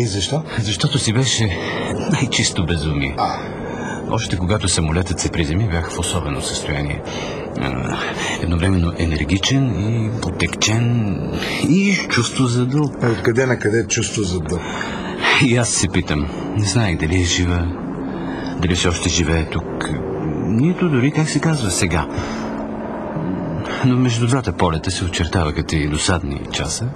И защо? Защото си беше най-чисто безумие. Още когато самолетът се приземи, бях в особено състояние. Едновременно енергичен и потекчен и с чувство за дълг. Откъде на къде чувство за дълг? И аз се питам. Не знаех дали е жива, дали все още живее тук. Нито дори как се казва сега. Но между двата полета се очертаваха и досадни часа.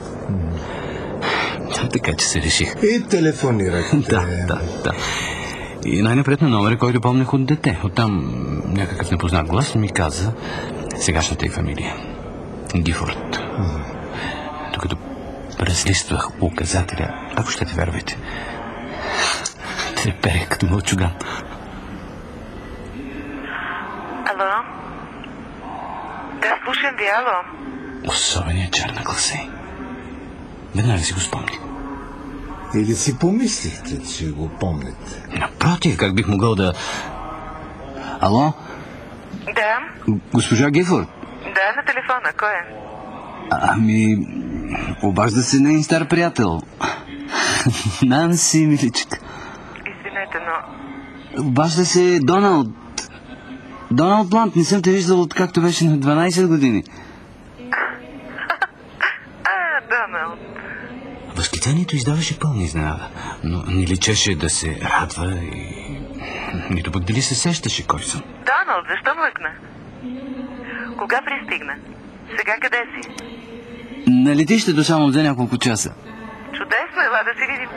Така че се реших. И телефонирахте. Да. И най-напред на номера, който помнях от дете. Оттам някакъв непознат глас ми каза сегашната й фамилия. Гифорд. Докато разлиствах указателя, ако ще те вярвате, треперех като мълчуган. Ало? Да, слушам ви, ало. Особеният чар на гласа й. Веднага си го спомних. Или си помислихте, че го помните? Напротив, как бих могъл да... Ало? Да? Госпожа Гифорд? Да, на телефона. Кой е? Ами... Обажда се нейн стар приятел. Нанси, миличка. Извинете, но... Обажда се Доналд. Доналд Блант. Не съм те виждал откакто беше на 12 години. Доналд. Възклицанието издаваше пълна изненада, но не личеше да се радва и... нито пък дали се сещаше кой съм. Доналд, защо млъкна? Кога пристигна? Сега къде си? На летището само за няколко часа. Чудесно, ела да си видим.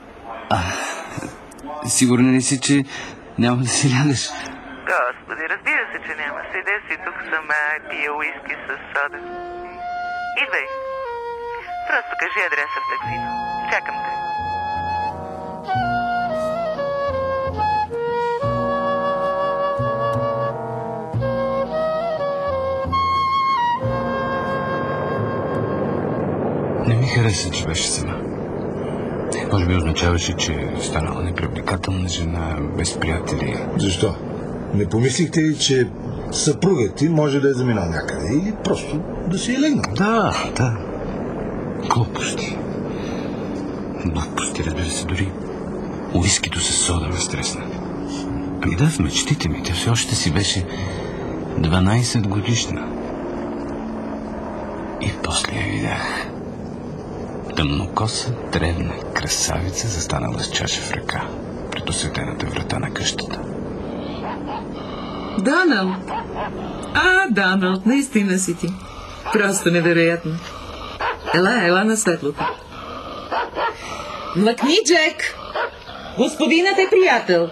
Сигурна ли си, че няма да си лягаш? Господи, разбира се, че няма. Седя си тук сама и пия уиски с сода. Идвай. Просто кажи адреса в таксито. Чакам те. Не ми хареса, че беше сама. Може би означаваше, че е станала непривлекателна жена, без приятели. Защо? Не помислихте ли, че съпругът ти може да е заминал някъде или просто да си е легнал? Да. Глупости, разбира се, дори уискито със сода ме стресна. Ами да, в мечтите ми, тя все още си беше 12 годишна. И после я видях. Тъмнокоса, древна красавица, застанала с чаша в ръка пред осветената врата на къщата. Доналд! Доналд, наистина си ти. Просто невероятно. Ела на светлото. Млъкни, Джек! Господинът е приятел.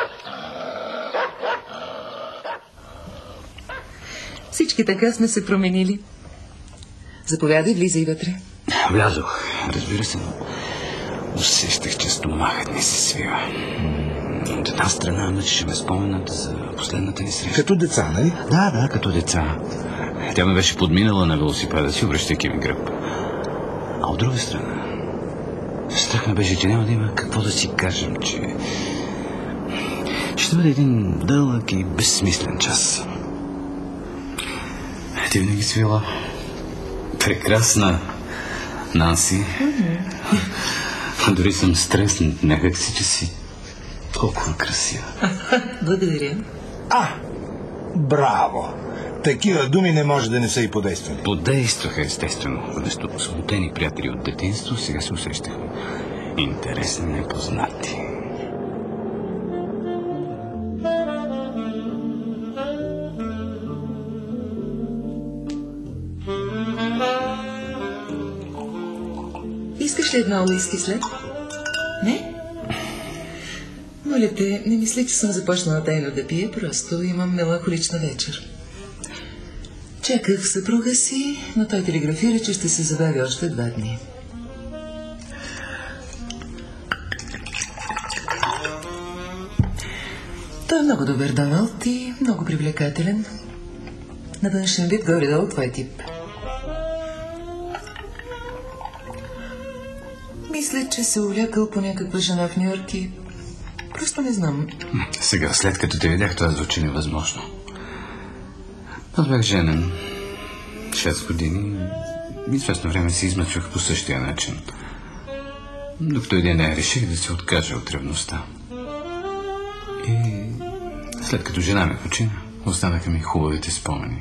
Всички така сме се променили. Заповядай, влизай вътре. Влязох, разбира се, но усещах, че стомахът не се свива. От една страна мъчеше ме споменът за последната ни среща. Като деца, нали? Да, като деца. Тя ме беше подминала на велосипеда си, обръщайки ми гръб. А от друга страна, страх ме беше, че няма да има какво да си кажем, че ще бъде един дълъг и безсмислен час. Ти винаги си била прекрасна, Нанси. Дори съм стреснат някак си, че си толкова красива. Благодаря. Браво! Такива думи не може да не са и подействали. Подействаха, естествено. Вместо смутени приятели от детинство, сега се усещахме интересни непознати. Искаш ли едно уиски след? Не? Моля те, не мисли, че съм започнала тайно да пия, просто имам меланхолична вечер. Чаках съпруга си, но той телеграфира, че ще се забави още 2 дни. Той е много добър, Доналд, и много привлекателен. На външен вид горе-долу твой тип. Мисля, че се улякал по някаква жена в Ню-Йорк и просто не знам. Сега, след като те видях, това звучи невъзможно. Аз бях женен 6 години и известно време се измъчвах по същия начин. Докато един ден реших да се откажа от ревността. И след като жена ми почина, останаха ми хубавите спомени.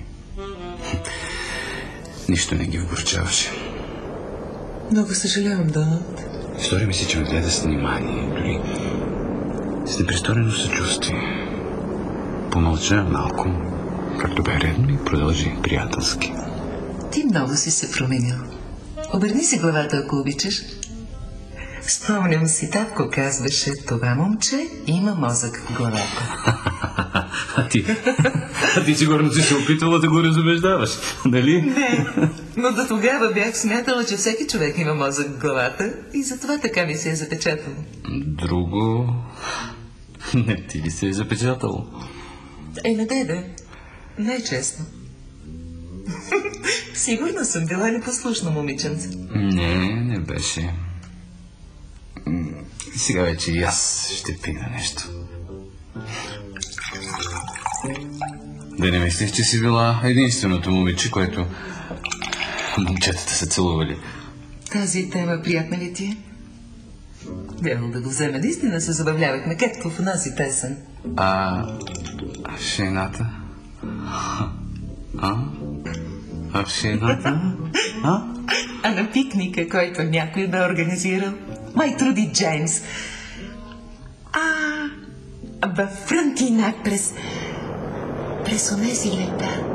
Нищо не ги вгорчаваше. Много съжалявам, Доналд. Стори ми се, че ме гледа с внимание, дори с непристорено съчувствие. Помълча малко, както бе редно, и продължи приятелски. Ти много си се променил. Обърни си главата, ако обичаш. Спомням си, татко казваше, това момче има мозък в главата. А ти сигурно си се опитвала да го разубеждаваш, нали? Не, но до тогава бях смятала, че всеки човек има мозък в главата и затова така ми се е запечатало. Друго... Не ти ли се е запечатало? Не деде. Най-честно. Сигурно съм била непослушна момиченце. Не беше. Сега вече и аз ще пина нещо. Да не мислиш, че си била единственото момиче, което момчетата са целували. Тази тема приятна ли ти е? Бяло да го вземе. Наистина се забавлявахме, както в онази песен. А шейната? А шейната? А на пикника, който някой бе организирал? Май Труди Джеймс. Във Фронтинак през онези лета.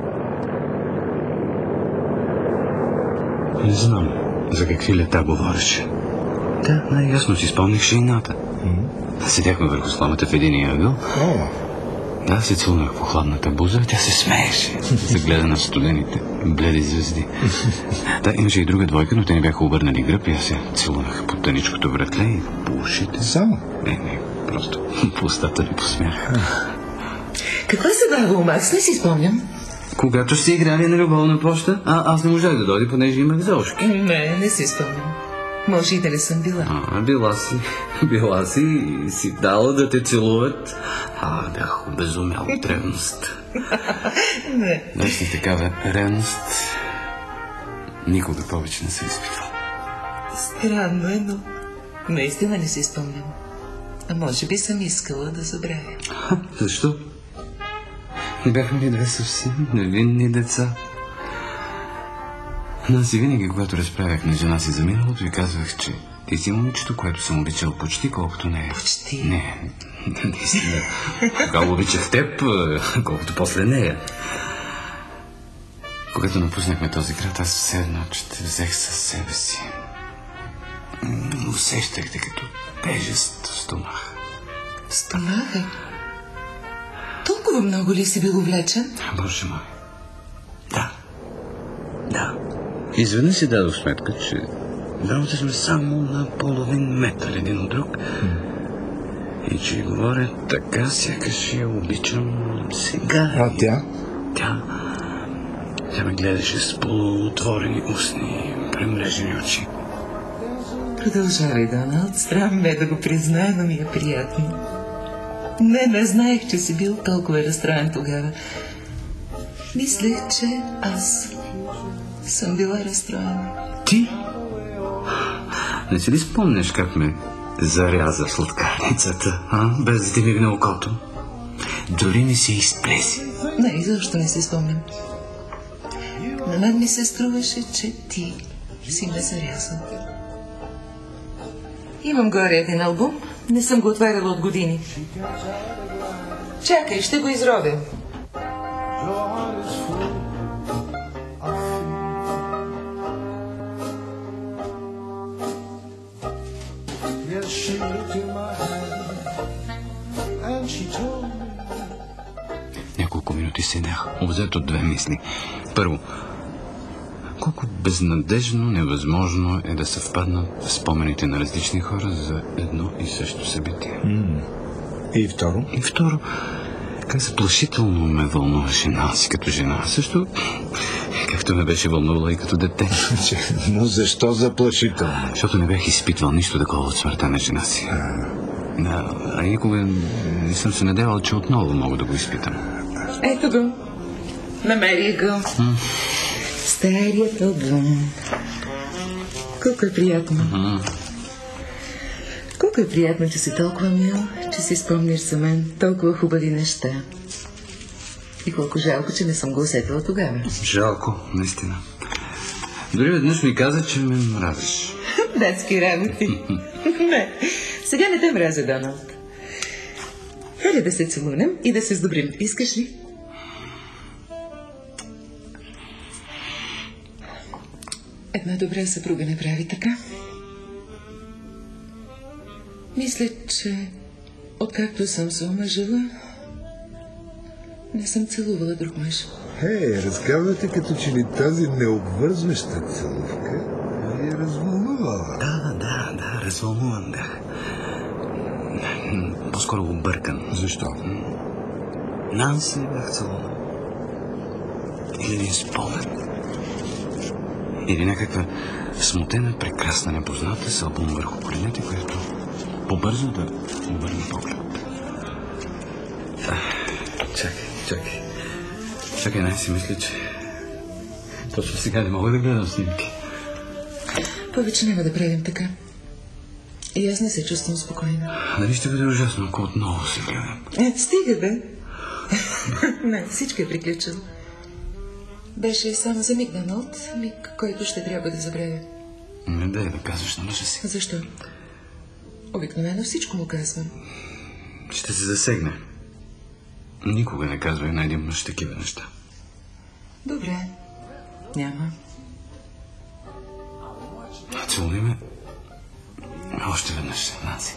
Не знам за какви лета говориш. Да, най-ясно си спомних шейната. Седяхме върху сламата в единия ъгъл. Да, се целунах по хладната буза, тя се смееше. Загледа на студените бледи звезди. Да, имаше и друга двойка, но те не бяха обърнали гръб и аз се целунах по тъничкото братле и по ушите. Само? Не, просто по устата ми посмях. Каква се бава, Макс? Не си спомням. Когато сте играли на любовна поща, аз не можах да дойда, понеже имах зошки. Не си спомням. Може и да не съм била. Била си и си дала да те целуват. Бях обезумял от ревност. Не. Наистина такава ревност никога повече не се изпитвал. Странно е, но наистина не си спомням. А може би съм искала да забравя. Защо? Не бяхме ли две съвсем невинни деца? Аз и винаги, когато разправях на жена си за миналото, и казвах, че ти си момичето, което съм обичал почти колкото нея. Почти? Не, наистина. Когато обичах теб, колкото после нея. Когато напуснахме този град, аз все едно, че те взех със себе си. Усещах те като тежест в стомаха. В стомаха? Толкова много ли си бил увлечен? Боже мой. Да. Изведнъж си дадох сметка, че двамата сме само на половин метър един от друг. И че говоря така, сякаш я обичам сега. А тя? Тя ме гледаше с полуотворени устни, премрежени очи. Продължавай, Доналд. Срам ме да го призная, но ми е приятно. Не знаех, че си бил толкова разстроен тогава. Мислех, че аз съм била разстроена. Ти? Не си ли спомняш как ме заряза в сладкарницата, без да ти мигне окото? Дори не се изплеси. Не, изобщо не се спомням. На мен ми се струваше, че ти си ме зарязал. Имам горе един албум. Не съм го отваряла от години. Чакай, ще го изровя. Няколко минути седях, обзет от две мисли. Първо, колко безнадежно невъзможно е да съвпаднат спомените на различни хора за едно и също събитие. И второ, как заплашително ме вълнуваше Нанси като жена. Също, както ме беше вълнувала и като дете. Но защо заплашително? Защото не бях изпитвал нищо такова от смъртта на жена си. А никога не съм се надявал, че отново мога да го изпитам. Ето го. Намери го. Старият албум. Колко е приятно. Колко е приятно, че си толкова мил, че си спомниш за мен толкова хубави неща. И колко жалко, че не съм го усетила тогава. Жалко, наистина. Дори веднъж ми каза, че ме мразиш. Детски работи. Не, сега не те мразя, Доналд. Хайде да се целунем и да се сдобрим. Искаш ли? Една добра съпруга не прави така. Мисля, че откакто съм се омъжила, не съм целувала друг мъж. Разказвате като че ли тази необвързваща целувка ви е развълнувала. Да, развълнуван бях. По-скоро объркан. Защо? Нанси бях целуван. Или един спомен. Или някаква смутена, прекрасна, непозната с албум върху коленете, която побърза да обърне поглед. Чакай, най-си мисля, че точно сега не мога да гледам снимки. Повече няма да правим така. И аз не се чувствам спокойна. Нали ще бъде ужасно, ако отново се гледам? Стига, бе. Не, всичко е приключило. Беше само за миг, Доналд, миг, който ще трябва да забравя. Не дай да казваш на мъжа си. Защо? Обикновено всичко му казвам. Ще се засегне. Никога не казвай на един мъж такива неща. Добре. Няма. Целуни ме още веднъж, Нанси.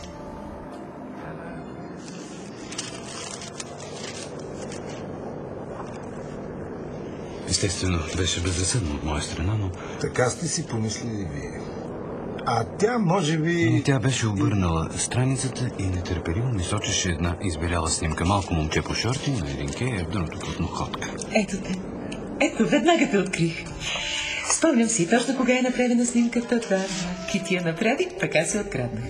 Естествено, беше безразсъдно от моя страна, но... Така сте си помислили вие. А тя може би... Но тя беше обърнала страницата и нетърпеливо ми сочеше една избеляла снимка. Малко момче по шорти, на един кей, в дъното плътноходка. Ето те. Ето, веднага те открих. Спомням си, точно кога е направена снимката, това Кити я направи, така се откраднах.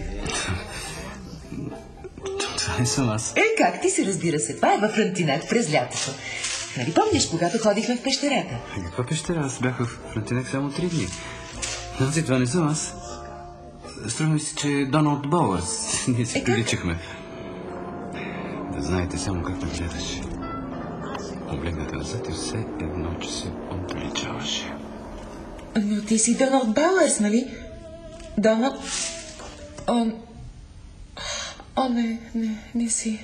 Това не съм аз. Как ти се, разбира се, това е във Франтинак през лятото. Нали помниш, когато ходихме в пещерата? Каква пещера? Аз бях в Франтинак само 3 дни. Нанси, това не съм аз. Струва ми се, че е Доналд Бауърс. Ние си приличахме. Да знаете само как ме гледаш. Облегната назад и все едно, че се обличаваше. Но ти си Доналд Бауърс, нали? Доналд... не си.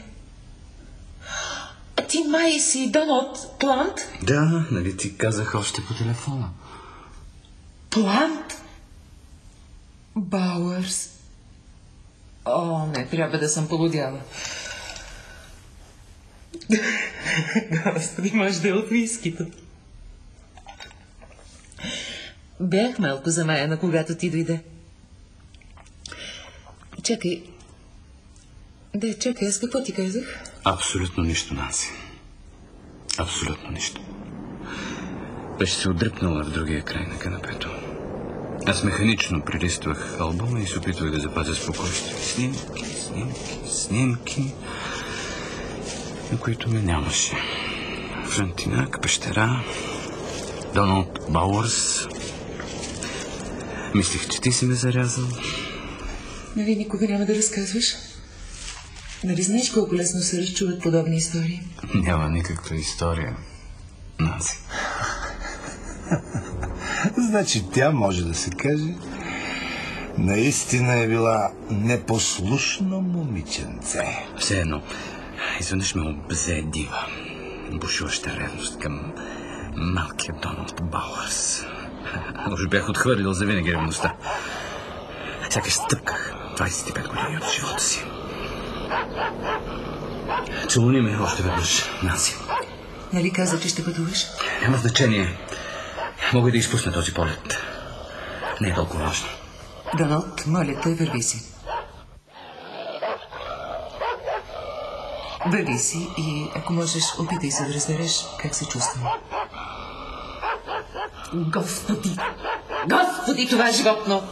Ти май си Доналд Плант? Да, нали ти казах още по телефона. Плант? Бауърс. Не, трябва да съм полудяла. Господи, може да е от вискито. Бях малко замаяна, когато ти дойде. Чакай, аз какво ти казах? Абсолютно нищо, Нанси. Абсолютно нищо. Беше се отдръпнала в другия край на канапето. Аз механично прелиствах албума и се опитвах да запазя спокойствие. Снимки, на които ме нямаше. Франтинак, пещера, Доналд Бауърс. Мислих, че ти си ме зарязал. Нали никога няма да разказваш? Нали знаеш колко лесно се разчуват подобни истории? Няма никаква история, Нанси. Значи тя, може да се каже, наистина е била непослушно момиченце. Все едно, изведнъж ме обзе дива, бушуваща ревност към малкия Доналд Бауърс. Уж бях отхвърлил завинаги ревността. Сякаш стъпках 25 години от живота си. Целуни ме още веднъж, Нанси. Нали каза, че ще пътуваш? Няма значение. Мога да изпусна този полет. Не е толкова важно. Доналд, моля те, върви си. Върви си и ако можеш, опитай се да разбереш как се чувствам. Господи, това е животно!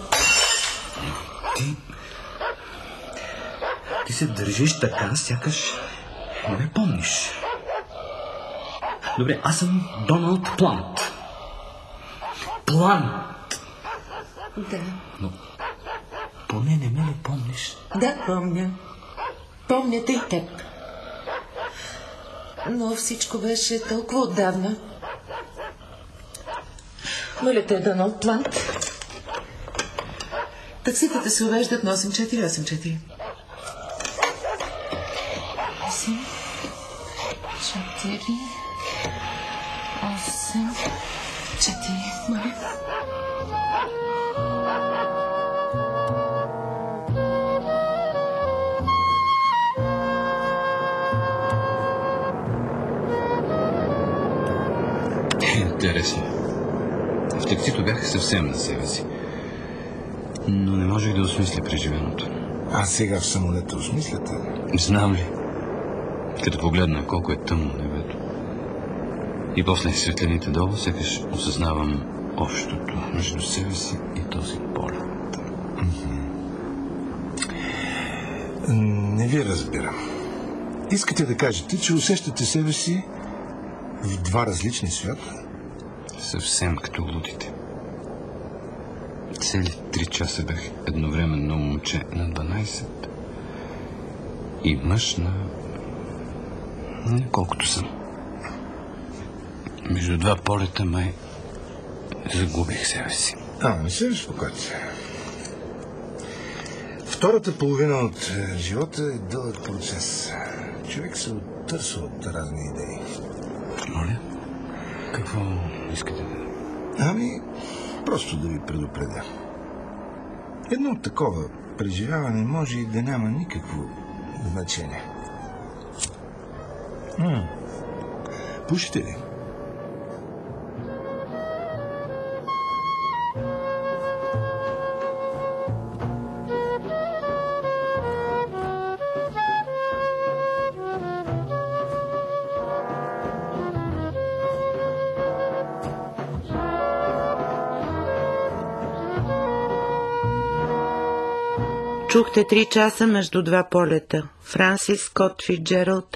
Ти се държиш така, сякаш не ме помниш. Добре, аз съм Доналд Плант. Плант! Да. поне не ме ли помниш? Да, помня. Помня те и теб. Но всичко беше толкова отдавна. Моля те, Доналд Плант. Такситата се увеждат на 8484. 8, 4, 8, 4, моля. Интересно. В таксито бях съвсем на себе си. Но не можех да осмисля преживеното. А сега в самолета осмисляте? Знам ли? Като погледна колко е тъмно небето. И после светлините долу, сякаш осъзнавам общото между себе си и този полет. Не ви разбирам. Искате да кажете, че усещате себе си в два различни свята? Съвсем като лудите. Цели 3 часа бях едновременно момче на 12 и мъж на колкото съм. Между два полета май загубих себе си. Не се безпокойте. Втората половина от живота е дълъг процес. Човек се оттърсва от разни идеи. Моля? Какво искате да... Просто да ви предупредя. Едно такова преживяване може и да няма никакво значение. Пушите ли? Чухте 3 часа между два полета. Франсис Скот Фицджералд,